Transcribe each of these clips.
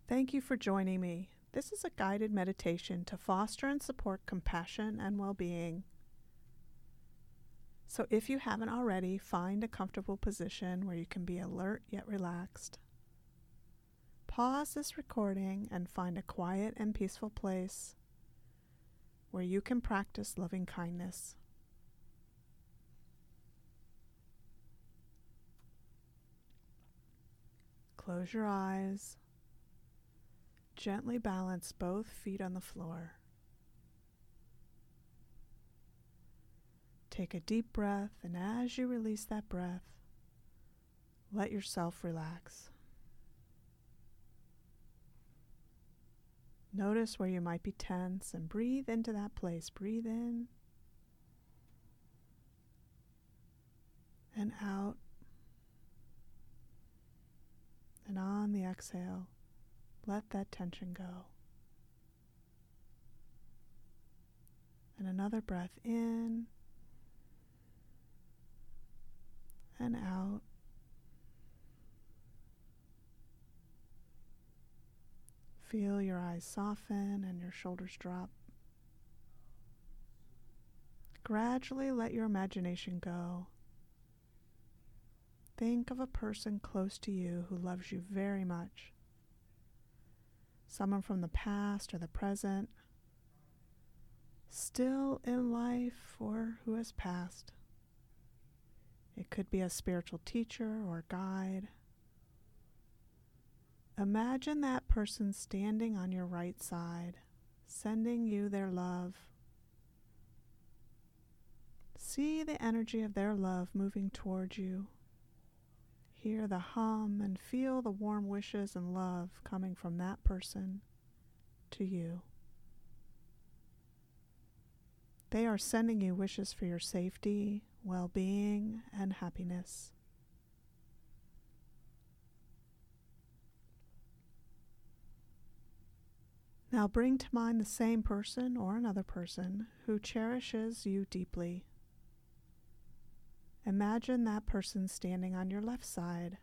Thank you for joining me. This is a guided meditation to foster and support compassion and well-being. So if you haven't already, find a comfortable position where you can be alert yet relaxed. Pause this recording and find a quiet and peaceful place where you can practice loving kindness. Close your eyes. Gently balance both feet on the floor. Take a deep breath, and as you release that breath, let yourself relax. Notice where you might be tense and breathe into that place. Breathe in and out. And on the exhale, let that tension go. And another breath in and out. Feel your eyes soften and your shoulders drop. Gradually let your imagination go. Think of a person close to you who loves you very much. Someone from the past or the present, still in life or who has passed. It could be a spiritual teacher or guide. Imagine that person standing on your right side, sending you their love. See the energy of their love moving towards you. Hear the hum and feel the warm wishes and love coming from that person to you. They are sending you wishes for your safety, well-being, and happiness. Now bring to mind the same person or another person who cherishes you deeply. Imagine that person standing on your left side,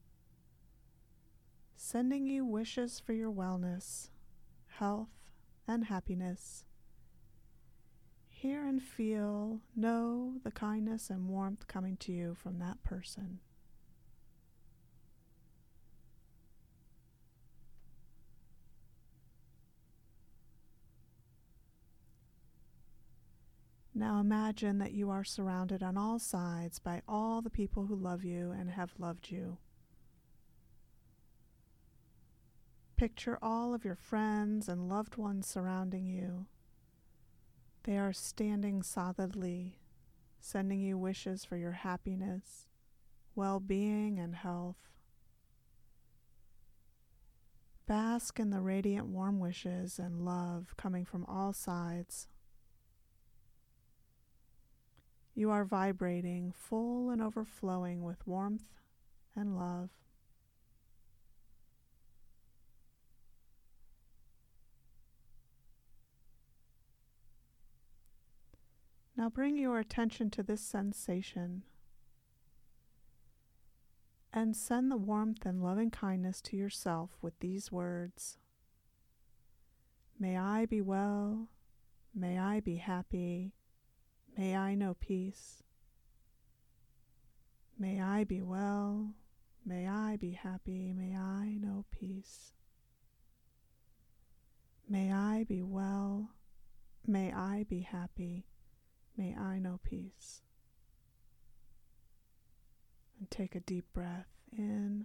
sending you wishes for your wellness, health, and happiness. Hear and know the kindness and warmth coming to you from that person. Now imagine that you are surrounded on all sides by all the people who love you and have loved you. Picture all of your friends and loved ones surrounding you. They are standing solidly, sending you wishes for your happiness, well-being, and health. Bask in the radiant warm wishes and love coming from all sides. You are vibrating full and overflowing with warmth and love. Now bring your attention to this sensation and send the warmth and loving kindness to yourself with these words. May I be well. May I be happy. May I know peace. May I be well. May I be happy. May I know peace. May I be well. May I be happy. May I know peace. And take a deep breath in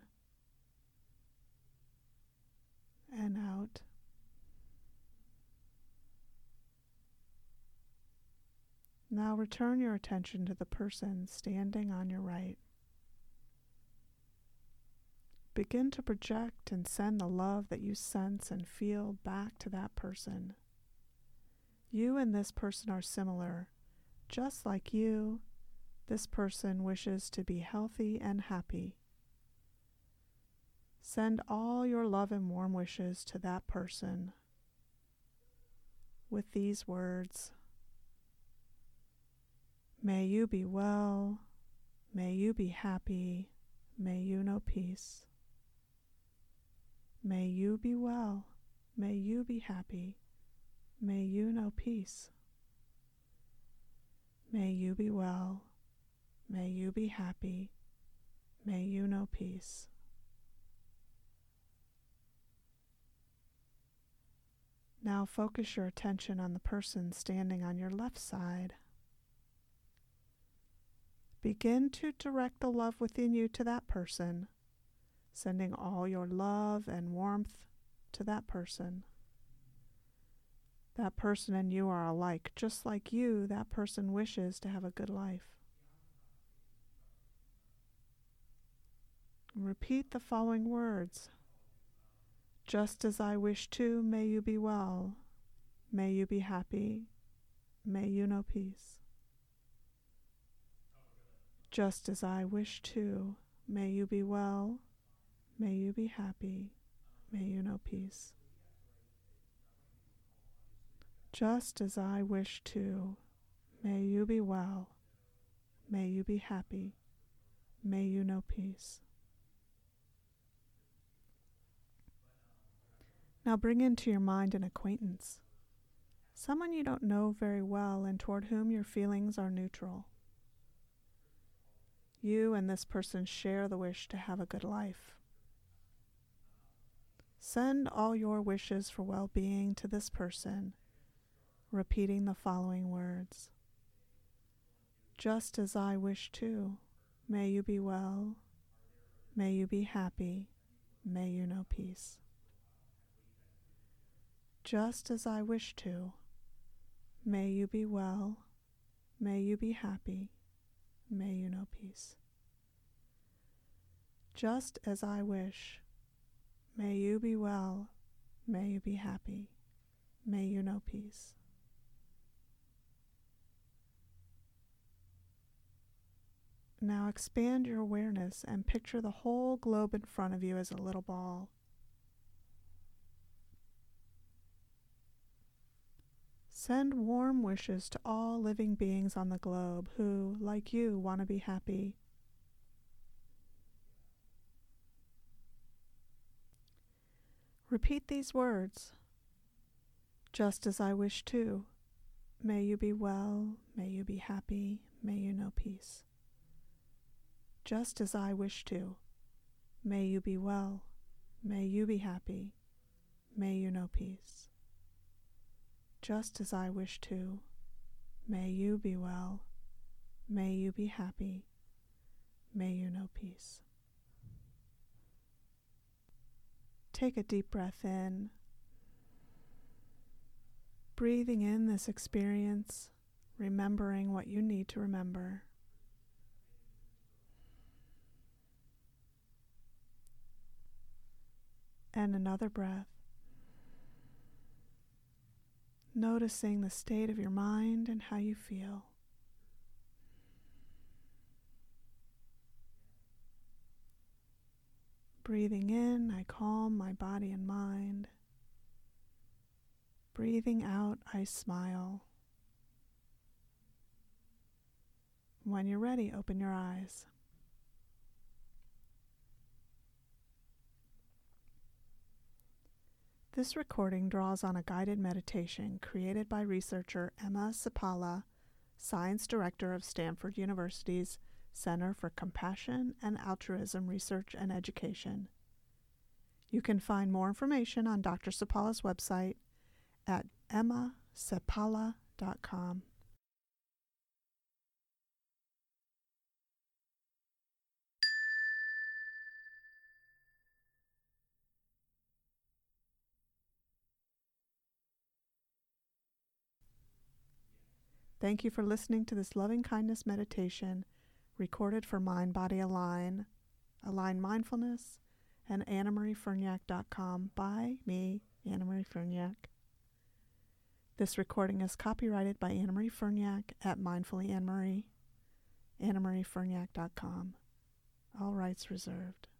and out. Now return your attention to the person standing on your right. Begin to project and send the love that you sense and feel back to that person. You and this person are similar. Just like you, this person wishes to be healthy and happy. Send all your love and warm wishes to that person with these words. May you be well. May you be happy. May you know peace. May you be well. May you be happy. May you know peace. May you be well. May you be happy. May you know peace. Now focus your attention on the person standing on your left side. Begin to direct the love within you to that person, sending all your love and warmth to that person. That person and you are alike. Just like you, that person wishes to have a good life. Repeat the following words. Just as I wish to, may you be well. May you be happy. May you know peace. Just as I wish to, may you be well. May you be happy. May you know peace. Just as I wish to, may you be well. May you be happy. May you know peace. Now bring into your mind an acquaintance, someone you don't know very well and toward whom your feelings are neutral. You and this person share the wish to have a good life. Send all your wishes for well-being to this person, repeating the following words. Just as I wish to, may you be well, may you be happy, may you know peace. Just as I wish to, may you be well, may you be happy, may you know peace. Just as I wish, may you be well, may you be happy, may you know peace. Now expand your awareness and picture the whole globe in front of you as a little ball. Send warm wishes to all living beings on the globe who, like you, want to be happy. Repeat these words. Just as I wish to, may you be well, may you be happy, may you know peace. Just as I wish to, may you be well, may you be happy, may you know peace. Just as I wish to, may you be well, may you be happy, may you know peace. Take a deep breath in, breathing in this experience, remembering what you need to remember. And another breath. Noticing the state of your mind and how you feel. Breathing in, I calm my body and mind. Breathing out, I smile. When you're ready, open your eyes. This recording draws on a guided meditation created by researcher Emma Seppala, Science Director of Stanford University's Center for Compassion and Altruism Research and Education. You can find more information on Dr. Seppala's website at emmaseppala.com. Thank you for listening to this loving kindness meditation recorded for Mind Body Align, Align Mindfulness, and AnnaMarieFerniak.com by me, Anna Marie Ferniak. This recording is copyrighted by Anna Marie Ferniak at Mindfully Anne Marie, AnnaMarieFerniak.com. All rights reserved.